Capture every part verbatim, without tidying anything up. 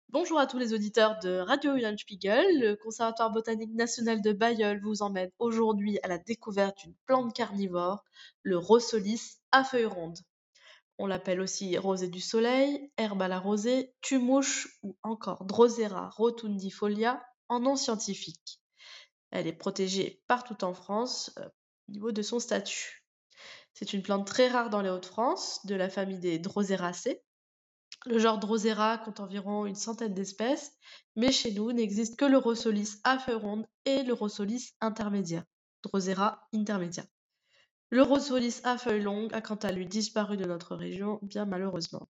Bonjour à tous les auditeurs de Radio Eulenspiegel. Le Conservatoire botanique national de Bailleul vous emmène aujourd'hui à la découverte d'une plante carnivore, le Rossolis à feuilles rondes. On l'appelle aussi rosée du soleil, herbe à la rosée, tumouche ou encore Drosera rotundifolia en nom scientifique. Elle est protégée partout en France euh, au niveau de son statut. C'est une plante très rare dans les Hauts-de-France, de la famille des Droseracées. Le genre Drosera compte environ une centaine d'espèces, mais chez nous n'existe que le Rossolis à feuilles rondes et le Rossolis intermédiaire, Drosera intermédiaire. Le Rossolis à feuilles longues a quant à lui disparu de notre région, bien malheureusement.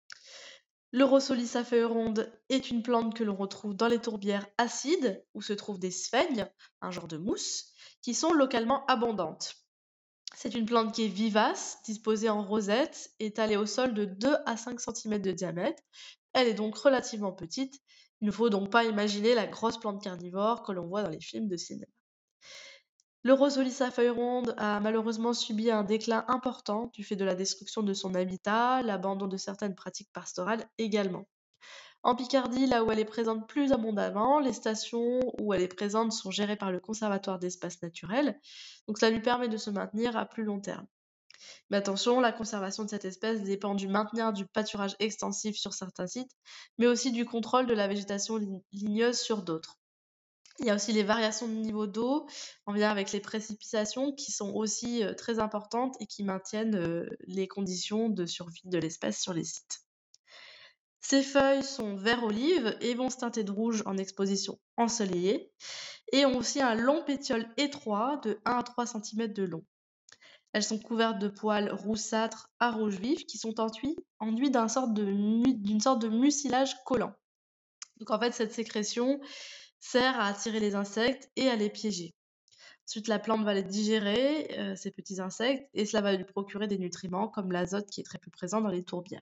Le Rossolis à feuilles rondes est une plante que l'on retrouve dans les tourbières acides, où se trouvent des sphènes, un genre de mousse, qui sont localement abondantes. C'est une plante qui est vivace, disposée en rosette, étalée au sol de deux à cinq centimètres de diamètre. Elle est donc relativement petite. Il ne faut donc pas imaginer la grosse plante carnivore que l'on voit dans les films de cinéma. Le rosolis à feuilles rondes a malheureusement subi un déclin important du fait de la destruction de son habitat, l'abandon de certaines pratiques pastorales également. En Picardie, là où elle est présente plus abondamment, les stations où elle est présente sont gérées par le Conservatoire d'espaces naturels, donc ça lui permet de se maintenir à plus long terme. Mais attention, la conservation de cette espèce dépend du maintien du pâturage extensif sur certains sites, mais aussi du contrôle de la végétation lin- ligneuse sur d'autres. Il y a aussi les variations de niveau d'eau en lien avec les précipitations qui sont aussi euh, très importantes et qui maintiennent euh, les conditions de survie de l'espèce sur les sites. Ces feuilles sont vert-olive et vont se teinter de rouge en exposition ensoleillée et ont aussi un long pétiole étroit de un à trois centimètres de long. Elles sont couvertes de poils roussâtres à rouge vif qui sont enduits, enduits d'un sorte de mu- d'une sorte de mucilage collant. Donc en fait, cette sécrétion sert à attirer les insectes et à les piéger. Ensuite, la plante va les digérer, euh, ces petits insectes, et cela va lui procurer des nutriments comme l'azote qui est très peu présent dans les tourbières.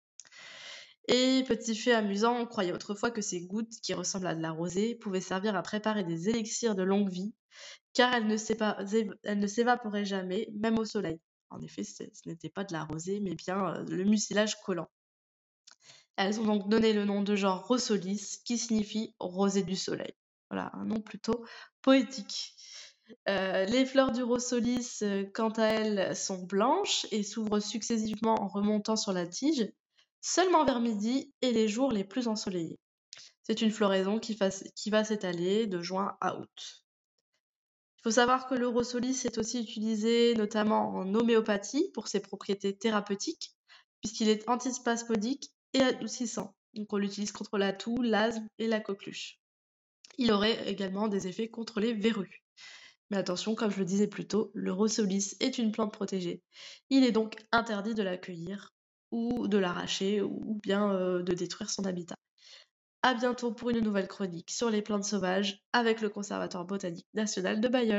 Et petit fait amusant, on croyait autrefois que ces gouttes, qui ressemblent à de la rosée, pouvaient servir à préparer des élixirs de longue vie, car elles ne s'épa- elles ne s'évaporaient jamais, même au soleil. En effet, ce ce n'était pas de la rosée, mais bien euh, le mucilage collant. Elles ont donc donné le nom de genre Rossolis, qui signifie rosée du soleil. Voilà, un nom plutôt poétique. Euh, les fleurs du Rossolis, euh, quant à elles, sont blanches et s'ouvrent successivement en remontant sur la tige, seulement vers midi et les jours les plus ensoleillés. C'est une floraison qui, fa- qui va s'étaler de juin à août. Il faut savoir que le Rossolis est aussi utilisé notamment en homéopathie pour ses propriétés thérapeutiques, puisqu'il est antispasmodique et adoucissant. Donc on l'utilise contre la toux, l'asthme et la coqueluche. Il aurait également des effets contre les verrues. Mais attention, comme je le disais plus tôt, le Rossolis est une plante protégée. Il est donc interdit de l'accueillir ou de l'arracher ou bien euh, de détruire son habitat. À bientôt pour une nouvelle chronique sur les plantes sauvages avec le Conservatoire botanique national de Bayeul.